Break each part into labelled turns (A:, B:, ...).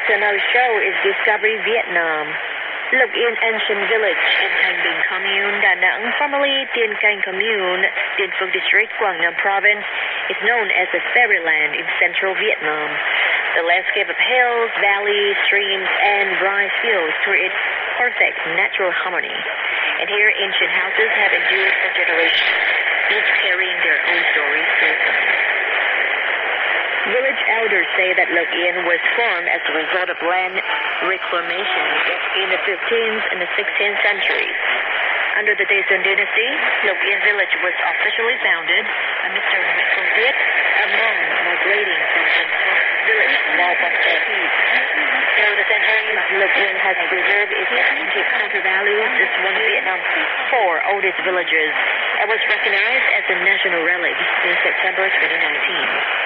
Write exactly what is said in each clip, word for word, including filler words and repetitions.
A: to another show is Discovery Vietnam. Lộc Yên Ancient Village in Thanh Bình Commune, Da Nang, formerly Tiên Canh Commune, Dien Phu District, Quang Nam Province, is known as the Fairyland in central Vietnam. The landscape of hills, valleys, streams, and rice fields create perfect natural harmony. And here, ancient houses have endured for generations, each carrying their own stories still coming. Village elders say that Lộc Yên was formed as a result of land reclamation in the fifteenth and the sixteenth centuries. Under the Daesun dynasty, Lộc Yên village was officially founded by Mister Nguyễn Công Tiết, a monk migrating from the village Lao Quan Tè. Through the centuries, Lộc Yên has preserved its authentic cultural values as one of Vietnam's four oldest villages and was recognized as a national relic in September twenty nineteen.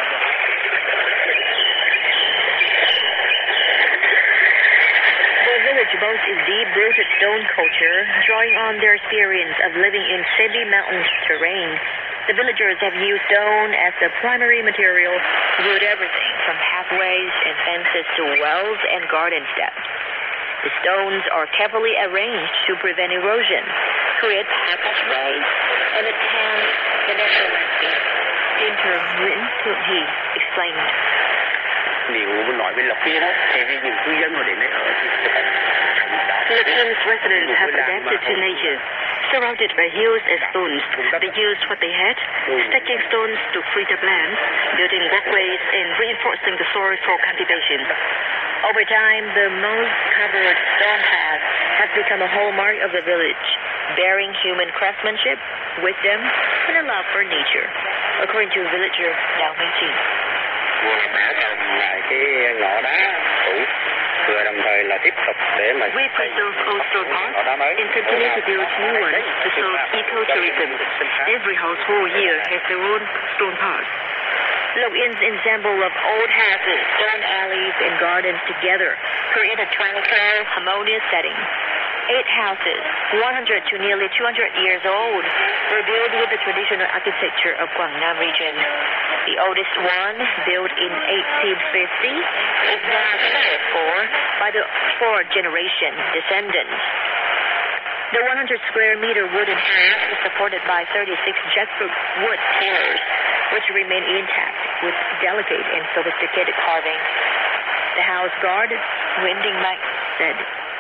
A: Boasts its deep-rooted stone culture, drawing on their experience of living in sandy mountain terrain. The villagers have used stone as the primary material to build everything from pathways and fences to wells and garden steps. The stones are carefully arranged to prevent erosion, create passageways, and enhance the natural landscape. Painter Nguyễn Thượng Hỷ explained.
B: Nếu nói về Lộc Yên thì những cư dân ở đến đây ở thì sẽ phải
C: Lộc Yên residents have adapted to nature. Surrounded by hills and stones, they used what they had, stacking stones to free the land, building walkways and reinforcing the soil for cultivation.
A: Over time, the moss-covered stone path has become a hallmark of the village, bearing human craftsmanship, wisdom, and a love for nature, according to villager Đào Minh Trinh.
C: We preserve old stone parks and continue to build new ones to serve ecotourism. Every household here has their own stone park.
A: Lộc Yên ensemble of old houses, stone alleys, and gardens together create a tranquil, harmonious setting. Eight houses, one hundred to nearly two hundred years old, were built with the traditional architecture of Quang Nam region. The oldest one, built in eighteen fifty, is now cared for by the fourth generation descendants. The one hundred square meter wooden house is supported by thirty-six jackfruit wood pillars, which remain intact with delicate and sophisticated carving. The house guard, Nguyễn Đình Mạnh, said,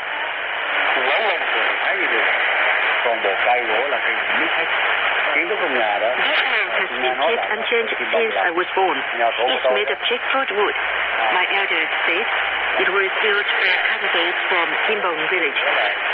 C: This house has been kept unchanged since I was born. It's made of jackfruit wood. My elders said it was built for candidates from Kim Bong village.